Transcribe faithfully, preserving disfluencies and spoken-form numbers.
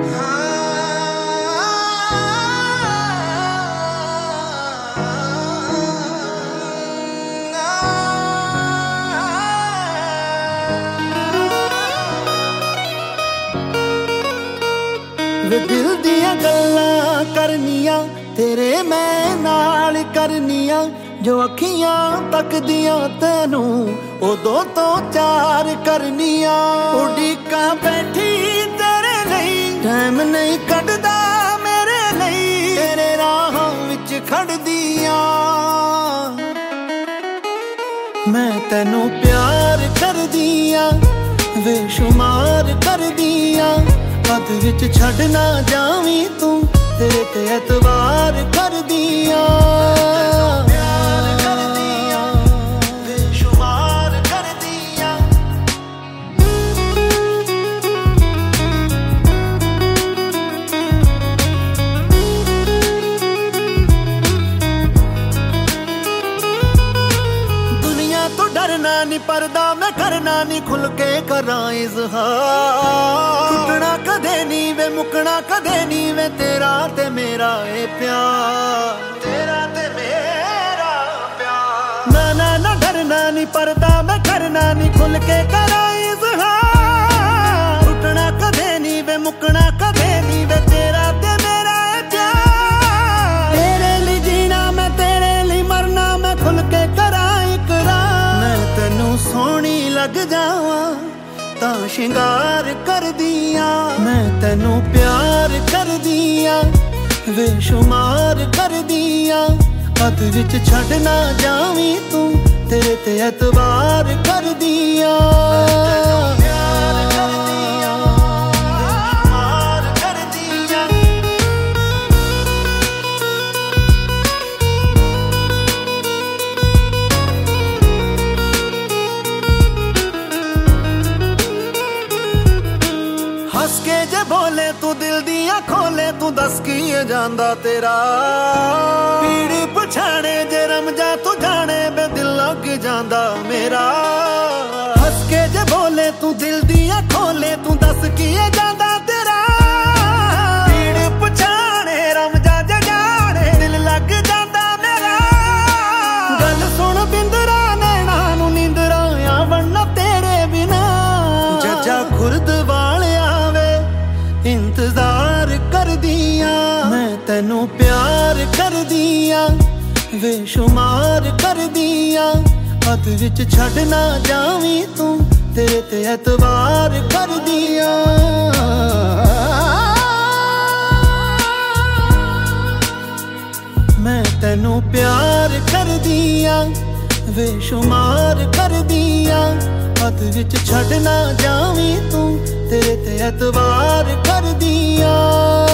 वे दिल दियां गल्लां करनियां तेरे मैं नाल करनियां, जो अखियां तकदियां तैनू उदों तो चार करनियां। उड़ीका बैठी तेरे लई टाइम नहीं कटदा मेरे लई, तेरे राहां विच खड़दियां। मैं तैनू प्यार करदियां बेशुमार करदियां, हद विच छड़ ना जावी तू तेरे ते एतबार करदियां। प्यार करदियां बेशुमार करदियां। दुनिया तो डरना नहीं परदा मैं करना नहीं, खुल के करां इज़हार। टुटना कदे नहीं वे मुकना कदे नहीं वे, तेरा ते मेरा ए प्यार, तेरा ते मेरा प्यार। ना ना ना डरना नहीं परदा मैं करना नहीं, खुल के करां इज़हार। टुटना कदे नहीं वे मुकना कदे नहीं वे, तेरा ते मेरा ए प्यार। तेरे लिए जीना मैं तेरे लिए मरना, मैं खुल के करां इकरार। मैं तैनू सोहनी लग जावां तां शिंगार करदियां, मैं तैनू प्यार करदियां बेशुमार करदियां। हद विच छड़ ना जावी तू तेरे ते एतबार करदियां। प्यार करदियां बेशुमार करदियां। हस के जे बोले तू दिल दियां खोले, तू दस की जांदा तेरा पीड़ पछाणे। जे रमजा तू जाने बे दिल लग जांदा मेरा। हस के जे बोले तू दिल दियां खोले, तू दस की जांदा तेरा पीड़ पछाणे। रमजा जे जाने दिल लग जांदा मेरा। गल सुन बिंदरा नैना नू नींदरा आवण तेरे बिना। जजा खुर्द वालिया इंतजार करदियां, मैं तैनू प्यार करदियां बेशुमार करदियां। हद विच छड़ ना जावी तू तेरे ते एतबार करदियां। मैं तैनू प्यार करदियां बेशुमार करदियां। हद विच छड़ ना जावी तू तेरे ते एतबार करदियां।